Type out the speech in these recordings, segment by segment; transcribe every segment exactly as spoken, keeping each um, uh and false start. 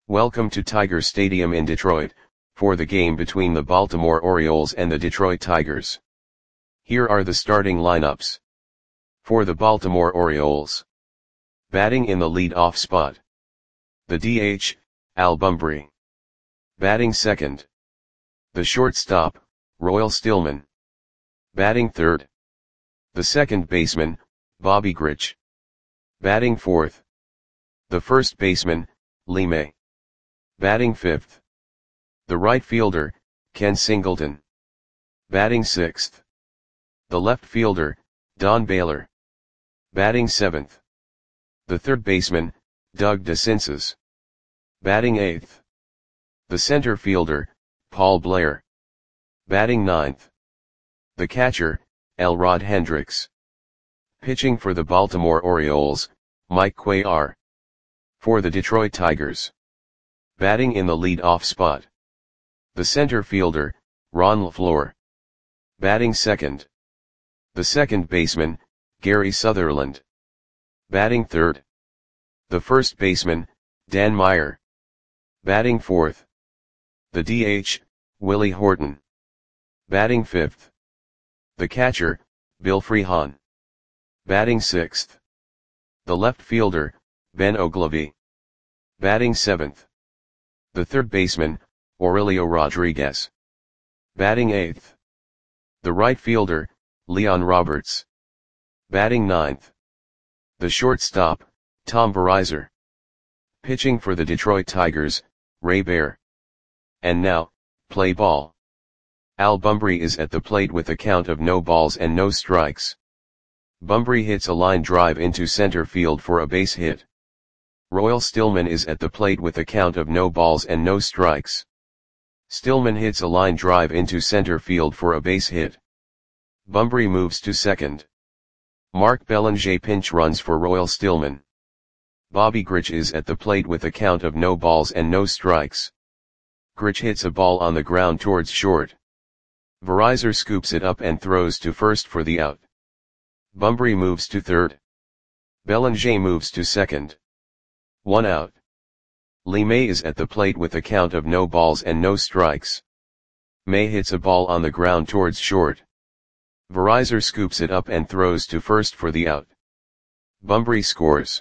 Welcome to Tiger Stadium in Detroit, for the game between the Baltimore Orioles and the Detroit Tigers. Here are the starting lineups. For the Baltimore Orioles. Batting in the lead-off spot. The D H, Al Bumbry. Batting second. The shortstop, Royal Stillman. Batting third. The second baseman, Bobby Grich. Batting fourth. The first baseman, Lee May. Batting fifth. The right fielder, Ken Singleton. Batting sixth. The left fielder, Don Baylor. Batting seventh. The third baseman, Doug DeCinces. Batting eighth. The center fielder, Paul Blair. Batting ninth. The catcher, Elrod Hendricks. Pitching for the Baltimore Orioles, Mike Cuellar. For the Detroit Tigers. Batting in the lead-off spot. The center fielder, Ron LeFlore. Batting second. The second baseman, Gary Sutherland. Batting third. The first baseman, Dan Meyer. Batting fourth. The D H, Willie Horton. Batting fifth. The catcher, Bill Freehan. Batting sixth. The left fielder, Ben Oglivie. Batting seventh. The third baseman, Aurelio Rodriguez. Batting eighth. The right fielder, Leon Roberts. Batting ninth. The shortstop, Tom Verizar. Pitching for the Detroit Tigers, Ray Bear. And now, play ball. Al Bumbry is at the plate with a count of no balls and no strikes. Bumbry hits a line drive into center field for a base hit. Royal Stillman is at the plate with a count of no balls and no strikes. Stillman hits a line drive into center field for a base hit. Bumbry moves to second. Mark Belanger pinch runs for Royal Stillman. Bobby Grich is at the plate with a count of no balls and no strikes. Grich hits a ball on the ground towards short. Verizar scoops it up and throws to first for the out. Bumbry moves to third. Belanger moves to second. One out. Lee May is at the plate with a count of no balls and no strikes. May hits a ball on the ground towards short. Verizar scoops it up and throws to first for the out. Bumbry scores.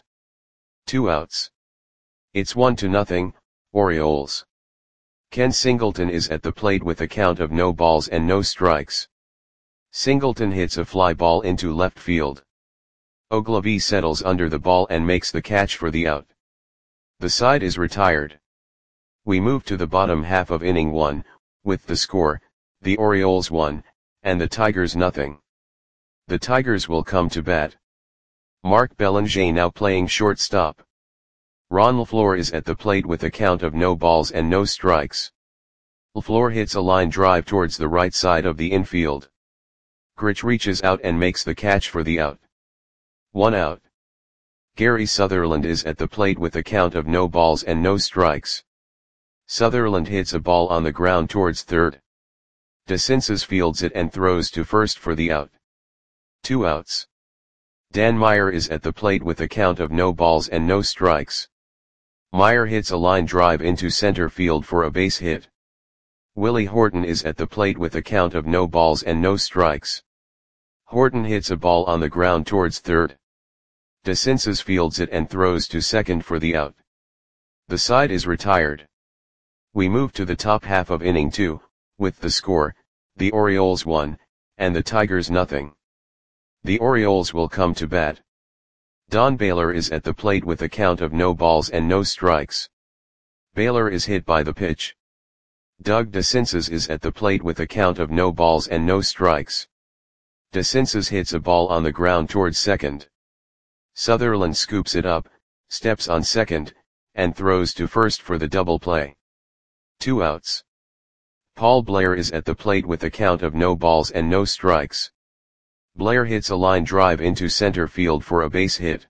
Two outs. It's one to nothing, Orioles. Ken Singleton is at the plate with a count of no balls and no strikes. Singleton hits a fly ball into left field. Oglivie settles under the ball and makes the catch for the out. The side is retired. We move to the bottom half of inning one, with the score, the Orioles one, and the Tigers nothing. The Tigers will come to bat. Mark Belanger now playing shortstop. Ron LeFlore is at the plate with a count of no balls and no strikes. LeFlore hits a line drive towards the right side of the infield. Grich reaches out and makes the catch for the out. One out. Gary Sutherland is at the plate with a count of no balls and no strikes. Sutherland hits a ball on the ground towards third. DeCinces fields it and throws to first for the out. Two outs. Dan Meyer is at the plate with a count of no balls and no strikes. Meyer hits a line drive into center field for a base hit. Willie Horton is at the plate with a count of no balls and no strikes. Horton hits a ball on the ground towards third. DeCinces fields it and throws to second for the out. The side is retired. We move to the top half of inning two, with the score, the Orioles one, and the Tigers nothing. The Orioles will come to bat. Don Baylor is at the plate with a count of no balls and no strikes. Baylor is hit by the pitch. Doug DeCinces is at the plate with a count of no balls and no strikes. DeCinces hits a ball on the ground towards second. Sutherland scoops it up, steps on second, and throws to first for the double play. Two outs. Paul Blair is at the plate with a count of no balls and no strikes. Blair hits a line drive into center field for a base hit.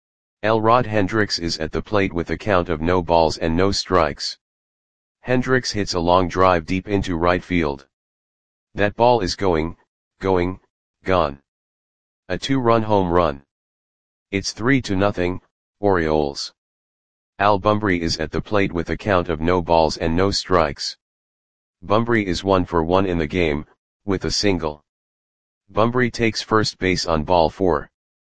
Elrod Hendricks is at the plate with a count of no balls and no strikes. Hendricks hits a long drive deep into right field. That ball is going, going, gone. A two-run home run. It's three to nothing, Orioles. Al Bumbry is at the plate with a count of no balls and no strikes. Bumbry is one for one in the game, with a single. Bumbry takes first base on ball four.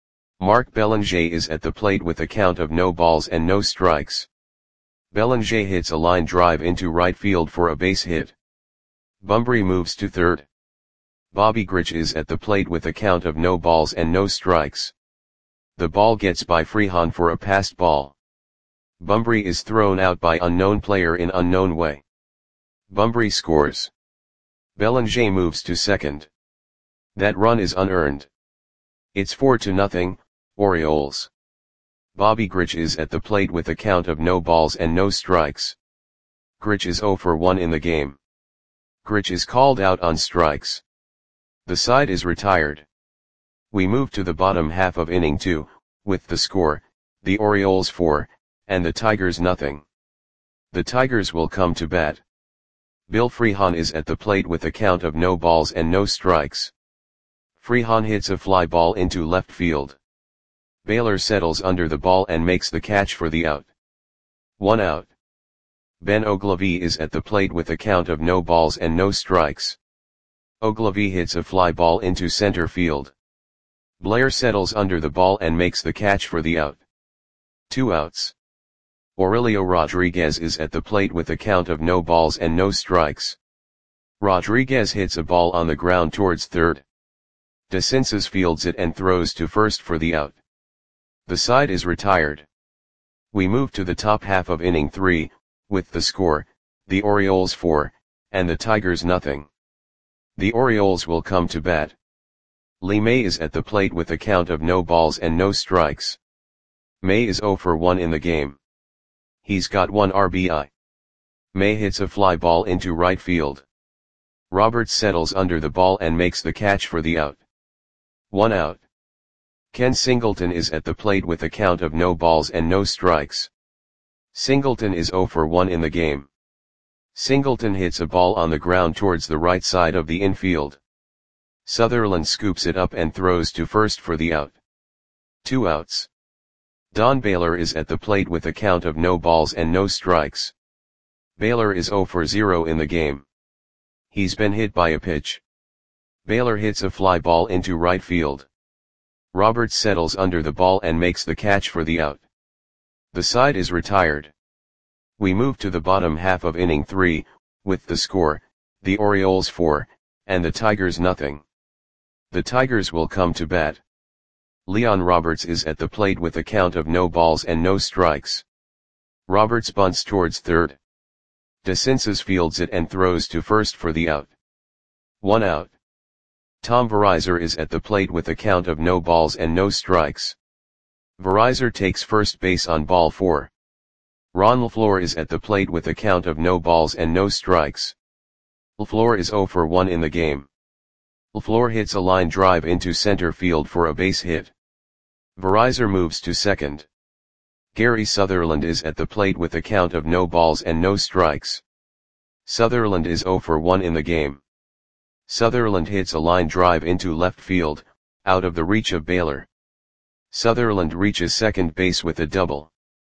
Mark Belanger is at the plate with a count of no balls and no strikes. Belanger hits a line drive into right field for a base hit. Bumbry moves to third. Bobby Grich is at the plate with a count of no balls and no strikes. The ball gets by Freehan for a passed ball. Bumbry is thrown out by unknown player in unknown way. Bumbry scores. Belanger moves to second. That run is unearned. It's four to nothing, Orioles. Bobby Grich is at the plate with a count of no balls and no strikes. Grich is zero for one in the game. Grich is called out on strikes. The side is retired. We move to the bottom half of inning two, with the score, the Orioles four, and the Tigers nothing. The Tigers will come to bat. Bill Freehan is at the plate with a count of no balls and no strikes. Freehan hits a fly ball into left field. Baylor settles under the ball and makes the catch for the out. One out. Ben Ogilvie is at the plate with a count of no balls and no strikes. Ogilvie hits a fly ball into center field. Blair settles under the ball and makes the catch for the out. Two outs. Aurelio Rodriguez is at the plate with a count of no balls and no strikes. Rodriguez hits a ball on the ground towards third. DeCinces fields it and throws to first for the out. The side is retired. We move to the top half of inning three, with the score, the Orioles four, and the Tigers nothing. The Orioles will come to bat. Lee May is at the plate with a count of no balls and no strikes. May is zero for one in the game. He's got one R B I. May hits a fly ball into right field. Roberts settles under the ball and makes the catch for the out. One out. Ken Singleton is at the plate with a count of no balls and no strikes. Singleton is zero for one in the game. Singleton hits a ball on the ground towards the right side of the infield. Sutherland scoops it up and throws to first for the out. Two outs. Don Baylor is at the plate with a count of no balls and no strikes. Baylor is zero for zero in the game. He's been hit by a pitch. Baylor hits a fly ball into right field. Roberts settles under the ball and makes the catch for the out. The side is retired. We move to the bottom half of inning three, with the score, the Orioles four, and the Tigers nothing. The Tigers will come to bat. Leon Roberts is at the plate with a count of no balls and no strikes. Roberts bunts towards third. DeCinces fields it and throws to first for the out. One out. Tom Verizor is at the plate with a count of no balls and no strikes. Verizor takes first base on ball four. Ron LaFleur is at the plate with a count of no balls and no strikes. LaFleur is zero for one in the game. LaFleur hits a line drive into center field for a base hit. Verizor moves to second. Gary Sutherland is at the plate with a count of no balls and no strikes. Sutherland is zero for one in the game. Sutherland hits a line drive into left field, out of the reach of Baylor. Sutherland reaches second base with a double.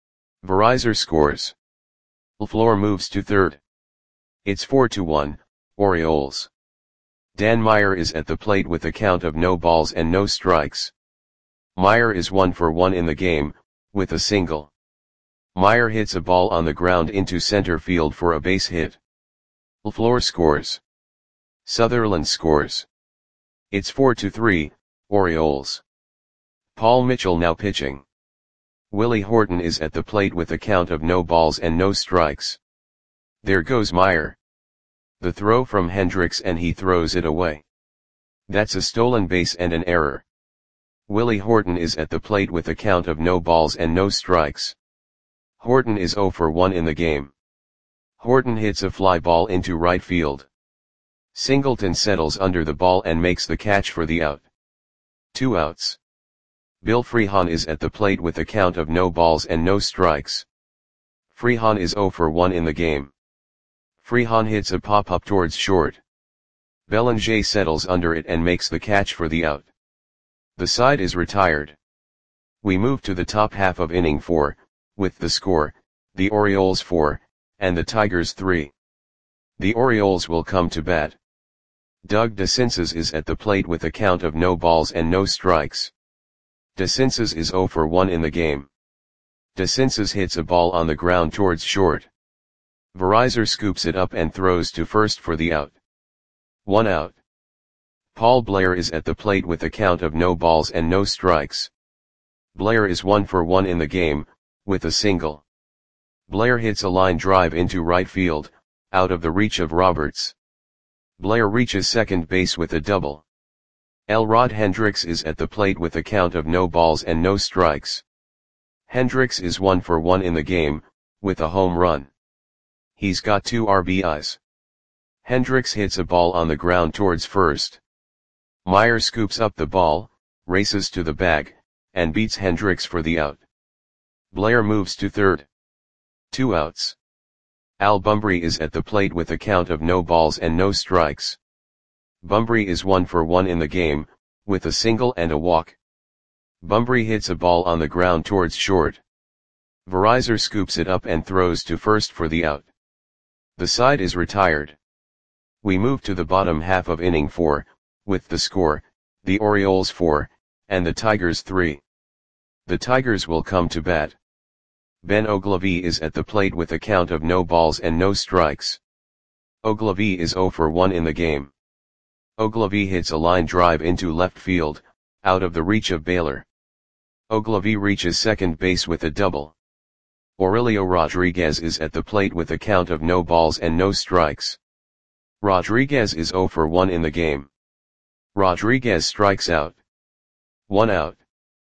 Verizor scores. LaFleur moves to third. It's four to one, Orioles. Dan Meyer is at the plate with a count of no balls and no strikes. Meyer is one for one in the game, with a single. Meyer hits a ball on the ground into center field for a base hit. LaFleur scores. Sutherland scores. It's four to three, Orioles. Paul Mitchell now pitching. Willie Horton is at the plate with a count of no balls and no strikes. There goes Meyer. The throw from Hendricks and he throws it away. That's a stolen base and an error. Willie Horton is at the plate with a count of no balls and no strikes. Horton is zero for one in the game. Horton hits a fly ball into right field. Singleton settles under the ball and makes the catch for the out. Two outs. Bill Freehan is at the plate with a count of no balls and no strikes. Freehan is zero for one in the game. Freehan hits a pop-up towards short. Belanger settles under it and makes the catch for the out. The side is retired. We move to the top half of inning four, with the score, the Orioles four, and the Tigers three. The Orioles will come to bat. Doug DeCinces is at the plate with a count of no balls and no strikes. DeCinces is zero for one in the game. DeCinces hits a ball on the ground towards short. Verizor scoops it up and throws to first for the out. One out. Paul Blair is at the plate with a count of no balls and no strikes. Blair is one for one in the game, with a single. Blair hits a line drive into right field, out of the reach of Roberts. Blair reaches second base with a double. Elrod Hendricks is at the plate with a count of no balls and no strikes. Hendricks is one for one in the game, with a home run. He's got two R B Is. Hendricks hits a ball on the ground towards first. Meyer scoops up the ball, races to the bag, and beats Hendricks for the out. Blair moves to third. Two outs. Al Bumbry is at the plate with a count of no balls and no strikes. Bumbry is one for one in the game, with a single and a walk. Bumbry hits a ball on the ground towards short. Verizor scoops it up and throws to first for the out. The side is retired. We move to the bottom half of inning four, with the score, the Orioles four, and the Tigers three. The Tigers will come to bat. Ben Oglivie is at the plate with a count of no balls and no strikes. Oglivie is zero for one in the game. Oglivie hits a line drive into left field, out of the reach of Baylor. Oglivie reaches second base with a double. Aurelio Rodriguez is at the plate with a count of no balls and no strikes. Rodriguez is zero for one in the game. Rodriguez strikes out. One out.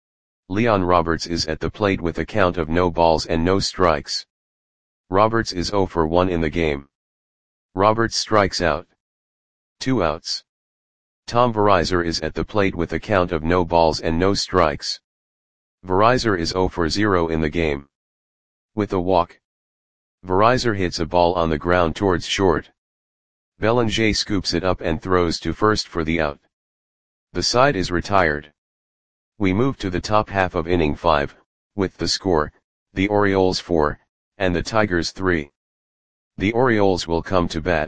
Leon Roberts is at the plate with a count of no balls and no strikes. Roberts is zero for one in the game. Roberts strikes out. Two outs. Tom Verizor is at the plate with a count of no balls and no strikes. Verizor is zero for zero in the game. With a walk. Verizor hits a ball on the ground towards short. Bellinger scoops it up and throws to first for the out. The side is retired. We move to the top half of inning five, with the score, the Orioles four, and the Tigers three. The Orioles will come to bat.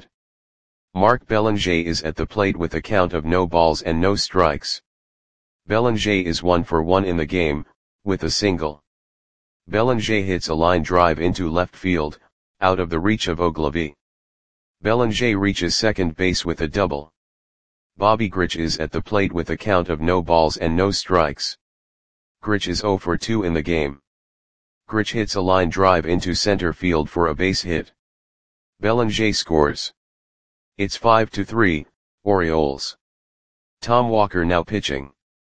Mark Bellinger is at the plate with a count of no balls and no strikes. Bellinger is one for one in the game, with a single. Bellinger hits a line drive into left field, out of the reach of Oglivie. Bellinger reaches second base with a double. Bobby Grich is at the plate with a count of no balls and no strikes. Grich is zero for two in the game. Grich hits a line drive into center field for a base hit. Bellinger scores. It's five to three, Orioles. Tom Walker now pitching.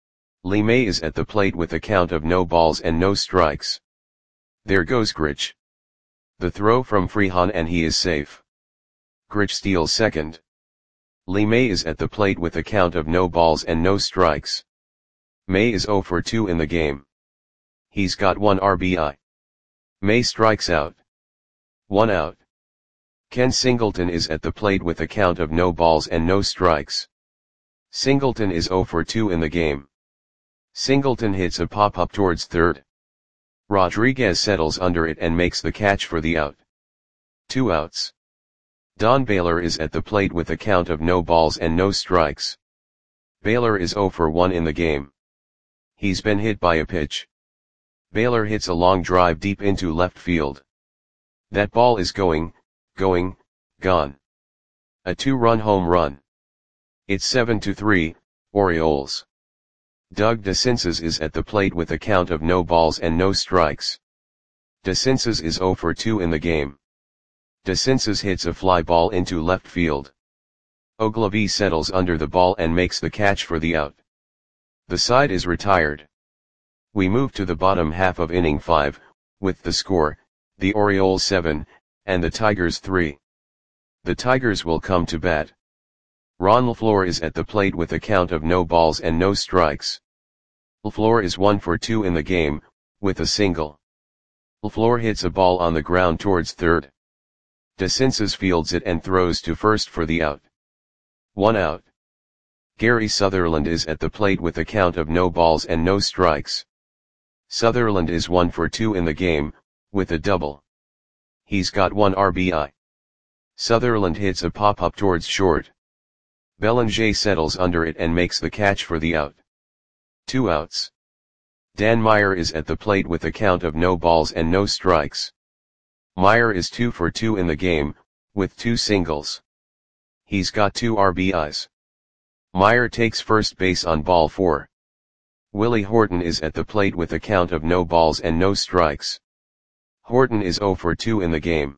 Lee May is at the plate with a count of no balls and no strikes. There goes Grich. The throw from Freehan and he is safe. Grich steals second. Lee May is at the plate with a count of no balls and no strikes. May is zero for two in the game. He's got one R B I. May strikes out. One out. Ken Singleton is at the plate with a count of no balls and no strikes. Singleton is zero for two in the game. Singleton hits a pop-up towards third. Rodriguez settles under it and makes the catch for the out. Two outs. Don Baylor is at the plate with a count of no balls and no strikes. Baylor is zero for one in the game. He's been hit by a pitch. Baylor hits a long drive deep into left field. That ball is going, going, gone. A two-run home run. It's seven to three, Orioles. Doug DeCinces is at the plate with a count of no balls and no strikes. DeCinces is zero for two in the game. DeCinces hits a fly ball into left field. Oglivie settles under the ball and makes the catch for the out. The side is retired. We move to the bottom half of inning five, with the score, the Orioles seven, and the Tigers three. The Tigers will come to bat. Ron LaFleur is at the plate with a count of no balls and no strikes. LaFleur is one for two in the game, with a single. LaFleur hits a ball on the ground towards third. DeCinces fields it and throws to first for the out. One out. Gary Sutherland is at the plate with a count of no balls and no strikes. Sutherland is one for two in the game, with a double. He's got one R B I. Sutherland hits a pop-up towards short. Belanger settles under it and makes the catch for the out. Two outs. Dan Meyer is at the plate with a count of no balls and no strikes. Meyer is two for two in the game, with two singles. He's got two R B Is. Meyer takes first base on ball four. Willie Horton is at the plate with a count of no balls and no strikes. Horton is zero for two in the game.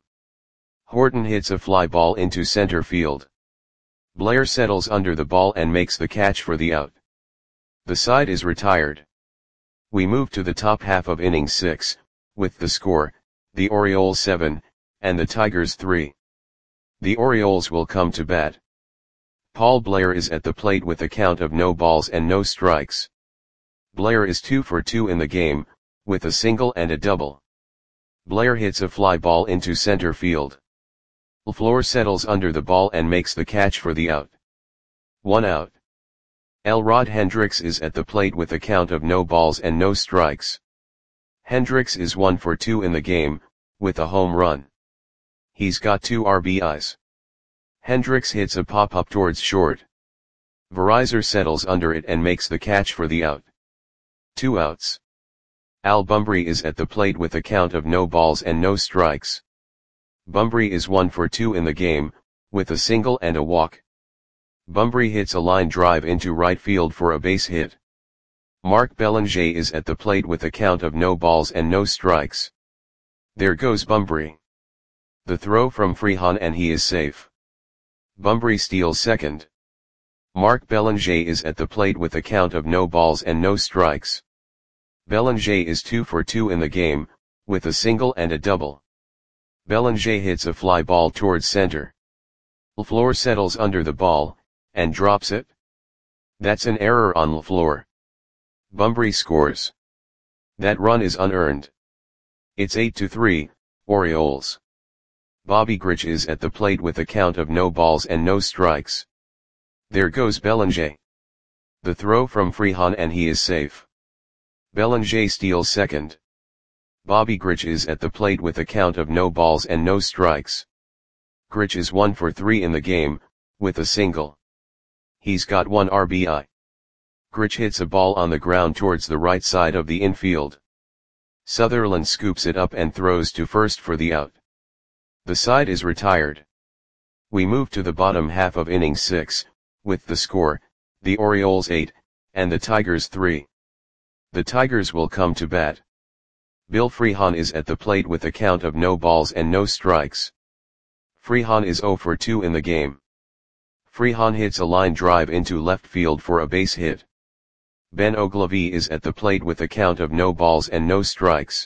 Horton hits a fly ball into center field. Blair settles under the ball and makes the catch for the out. The side is retired. We move to the top half of inning six, with the score, the Orioles seven, and the Tigers three. The Orioles will come to bat. Paul Blair is at the plate with a count of no balls and no strikes. Blair is two for two in the game, with a single and a double. Blair hits a fly ball into center field. LaFleur settles under the ball and makes the catch for the out. One out. Elrod Hendricks is at the plate with a count of no balls and no strikes. Hendricks is one for two in the game, with a home run. He's got two R B Is. Hendricks hits a pop-up towards short. Verizor settles under it and makes the catch for the out. Two outs. Al Bumbry is at the plate with a count of no balls and no strikes. Bumbry is one for two in the game, with a single and a walk. Bumbry hits a line drive into right field for a base hit. Mark Belanger is at the plate with a count of no balls and no strikes. There goes Bumbry. The throw from Freehan and he is safe. Bumbry steals second. Mark Belanger is at the plate with a count of no balls and no strikes. Belanger is two for two in the game, with a single and a double. Belanger hits a fly ball towards center. LaFleur settles under the ball, and drops it. That's an error on LaFleur. Bumbry scores. That run is unearned. It's eight to three, Orioles. Bobby Grich is at the plate with a count of no balls and no strikes. There goes Belanger. The throw from Freehan and he is safe. Belanger steals second. Bobby Grich is at the plate with a count of no balls and no strikes. Grich is one for three in the game, with a single. He's got one R B I. Grich hits a ball on the ground towards the right side of the infield. Sutherland scoops it up and throws to first for the out. The side is retired. We move to the bottom half of inning six, with the score, the Orioles eight, and the Tigers three. The Tigers will come to bat. Bill Freehan is at the plate with a count of no balls and no strikes. Freehan is zero for two in the game. Freehan hits a line drive into left field for a base hit. Ben Ogilvie is at the plate with a count of no balls and no strikes.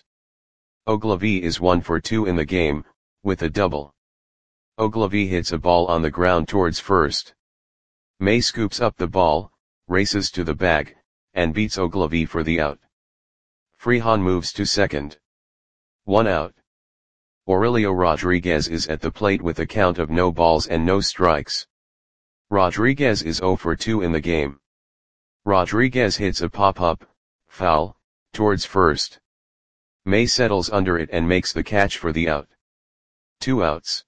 Ogilvie is one for two in the game, with a double. Ogilvie hits a ball on the ground towards first. May scoops up the ball, races to the bag, and beats Ogilvie for the out. Freehan moves to second. One out. Aurelio Rodriguez is at the plate with a count of no balls and no strikes. Rodriguez is zero for two in the game. Rodriguez hits a pop-up, foul, towards first. May settles under it and makes the catch for the out. Two outs.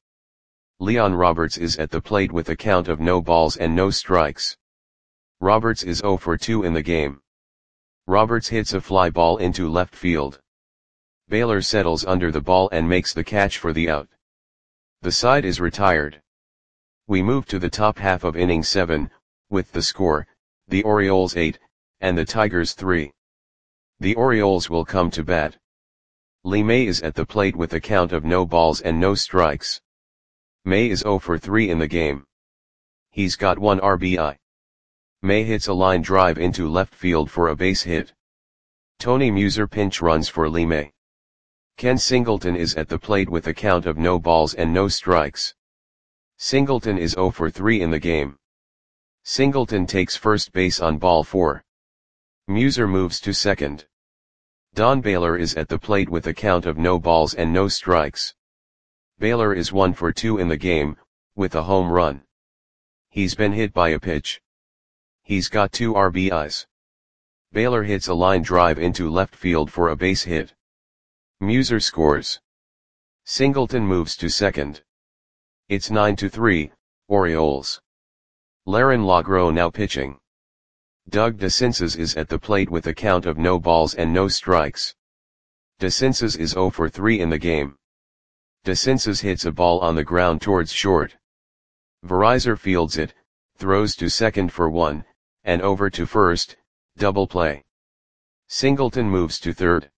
Leon Roberts is at the plate with a count of no balls and no strikes. Roberts is zero for two in the game. Roberts hits a fly ball into left field. Baylor settles under the ball and makes the catch for the out. The side is retired. We move to the top half of inning seven, with the score, the Orioles eight, and the Tigers three. The Orioles will come to bat. Lee May is at the plate with a count of no balls and no strikes. May is zero for three in the game. He's got one R B I. May hits a line drive into left field for a base hit. Tony Muser pinch runs for Lee May. Ken Singleton is at the plate with a count of no balls and no strikes. Singleton is zero for three in the game. Singleton takes first base on ball four. Muser moves to second. Don Baylor is at the plate with a count of no balls and no strikes. Baylor is one for two in the game, with a home run. He's been hit by a pitch. He's got two R B Is. Baylor hits a line drive into left field for a base hit. Muser scores. Singleton moves to second. It's nine to three, Orioles. Laron Lagro now pitching. Doug DeCinces is at the plate with a count of no balls and no strikes. DeCinces is zero for three in the game. DeCinces hits a ball on the ground towards short. Verizar fields it, throws to second for one, and over to first, double play. Singleton moves to third.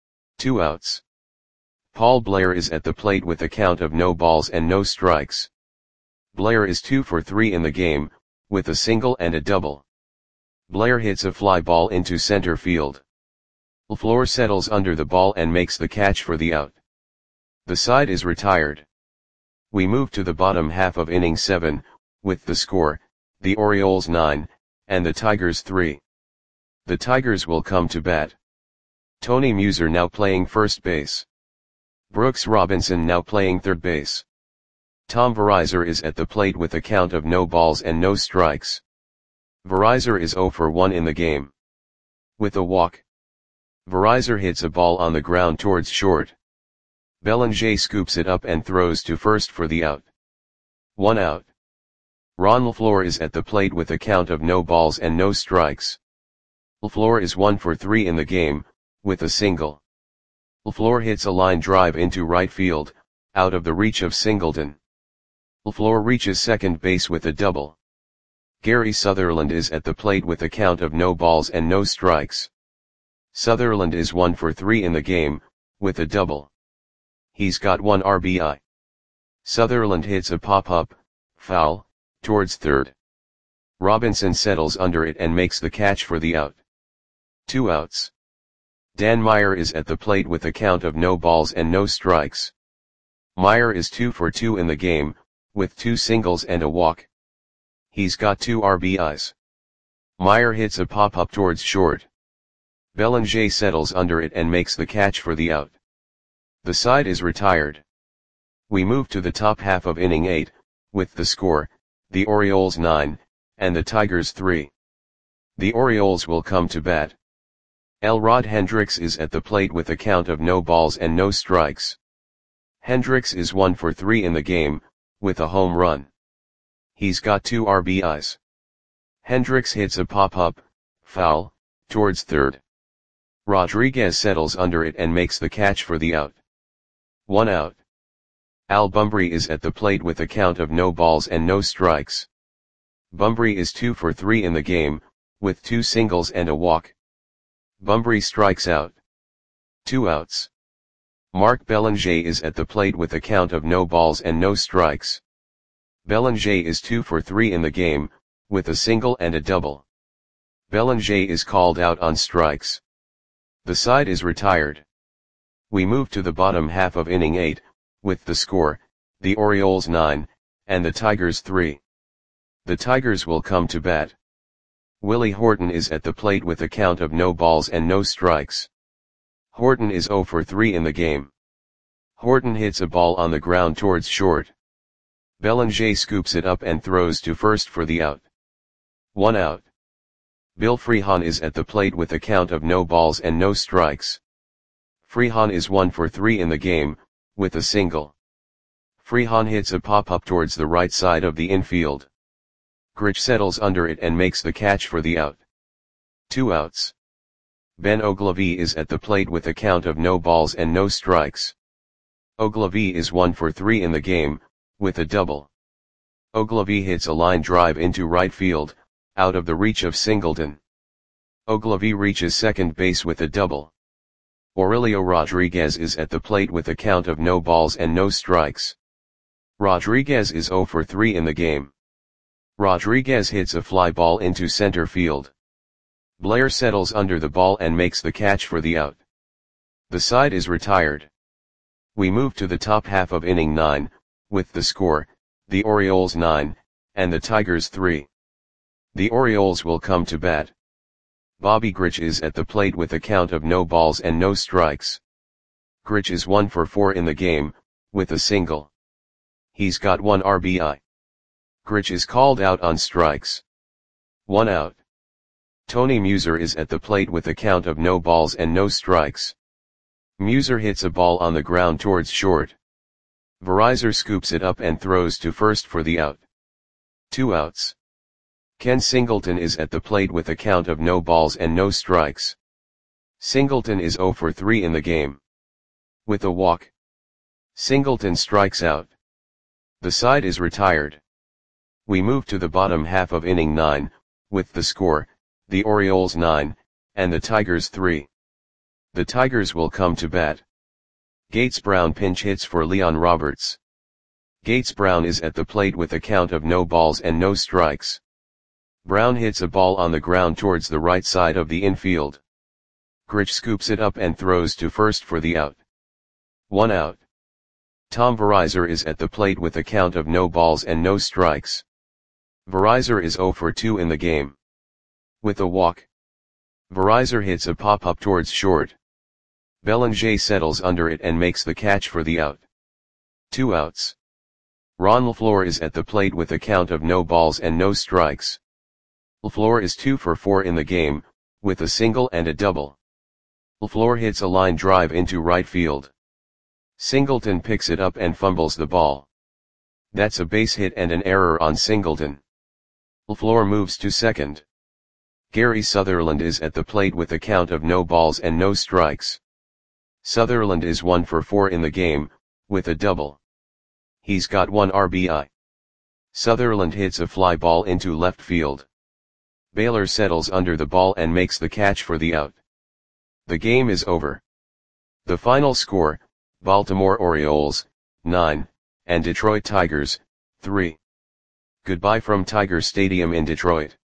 Two outs. Paul Blair is at the plate with a count of no balls and no strikes. Blair is two for three in the game, with a single and a double. Blair hits a fly ball into center field. LaFleur settles under the ball and makes the catch for the out. The side is retired. We move to the bottom half of inning seven, with the score, the Orioles nine, and the Tigers three. The Tigers will come to bat. Tony Muser now playing first base. Brooks Robinson now playing third base. Tom Verizar is at the plate with a count of no balls and no strikes. Verizar is zero for one in the game. With a walk. Verizar hits a ball on the ground towards short. Bellinger scoops it up and throws to first for the out. One out. Ron LaFleur is at the plate with a count of no balls and no strikes. LaFleur is one for three in the game, with a single. LaFleur hits a line drive into right field, out of the reach of Singleton. LaFleur reaches second base with a double. Gary Sutherland is at the plate with a count of no balls and no strikes. Sutherland is one for three in the game, with a double. He's got one R B I. Sutherland hits a pop-up, foul, towards third. Robinson settles under it and makes the catch for the out. Two outs. Dan Meyer is at the plate with a count of no balls and no strikes. Meyer is two for two in the game, with two singles and a walk. He's got two R B Is. Meyer hits a pop-up towards short. Bellinger settles under it and makes the catch for the out. The side is retired. We move to the top half of inning eight, with the score, the Orioles nine, and the Tigers three. The Orioles will come to bat. Elrod Hendricks is at the plate with a count of no balls and no strikes. Hendricks is one for three in the game, with a home run. He's got two R B Is. Hendricks hits a pop-up, foul, towards third. Rodriguez settles under it and makes the catch for the out. One out. Al Bumbry is at the plate with a count of no balls and no strikes. Bumbry is two for three in the game, with two singles and a walk. Bumbry strikes out. Two outs. Mark Bellinger is at the plate with a count of no balls and no strikes. Bellinger is two for three in the game, with a single and a double. Bellinger is called out on strikes. The side is retired. We move to the bottom half of inning eight, with the score, the Orioles nine, and the Tigers three. The Tigers will come to bat. Willie Horton is at the plate with a count of no balls and no strikes. Horton is zero for three in the game. Horton hits a ball on the ground towards short. Bellinger scoops it up and throws to first for the out. One out. Bill Freehan is at the plate with a count of no balls and no strikes. Freehan is one for three in the game, with a single. Freehan hits a pop-up towards the right side of the infield. Grich settles under it and makes the catch for the out. Two outs. Ben Ogilvie is at the plate with a count of no balls and no strikes. Ogilvie is one for three in the game, with a double. Ogilvie hits a line drive into right field, out of the reach of Singleton. Ogilvie reaches second base with a double. Aurelio Rodriguez is at the plate with a count of no balls and no strikes. Rodriguez is zero for three in the game. Rodriguez hits a fly ball into center field. Blair settles under the ball and makes the catch for the out. The side is retired. We move to the top half of inning nine, with the score, the Orioles nine, and the Tigers three. The Orioles will come to bat. Bobby Grich is at the plate with a count of no balls and no strikes. Grich is one for four in the game, with a single. He's got one R B I. Grich is called out on strikes. One out. Tony Muser is at the plate with a count of no balls and no strikes. Muser hits a ball on the ground towards short. Verizor scoops it up and throws to first for the out. Two outs. Ken Singleton is at the plate with a count of no balls and no strikes. Singleton is zero for three in the game. With a walk, Singleton strikes out. The side is retired. We move to the bottom half of inning nine, with the score, the Orioles nine, and the Tigers three. The Tigers will come to bat. Gates Brown pinch hits for Leon Roberts. Gates Brown is at the plate with a count of no balls and no strikes. Brown hits a ball on the ground towards the right side of the infield. Grich scoops it up and throws to first for the out. One out. Tom Verizor is at the plate with a count of no balls and no strikes. Verizor is zero for two in the game. With a walk, Verizor hits a pop-up towards short. Bellinger settles under it and makes the catch for the out. Two outs. Ron LaFleur is at the plate with a count of no balls and no strikes. LaFleur is two for four in the game, with a single and a double. LaFleur hits a line drive into right field. Singleton picks it up and fumbles the ball. That's a base hit and an error on Singleton. LaFleur moves to second. Gary Sutherland is at the plate with a count of no balls and no strikes. Sutherland is one for four in the game, with a double. He's got one R B I. Sutherland hits a fly ball into left field. Baylor settles under the ball and makes the catch for the out. The game is over. The final score, Baltimore Orioles, nine, and Detroit Tigers, three. Goodbye from Tiger Stadium in Detroit.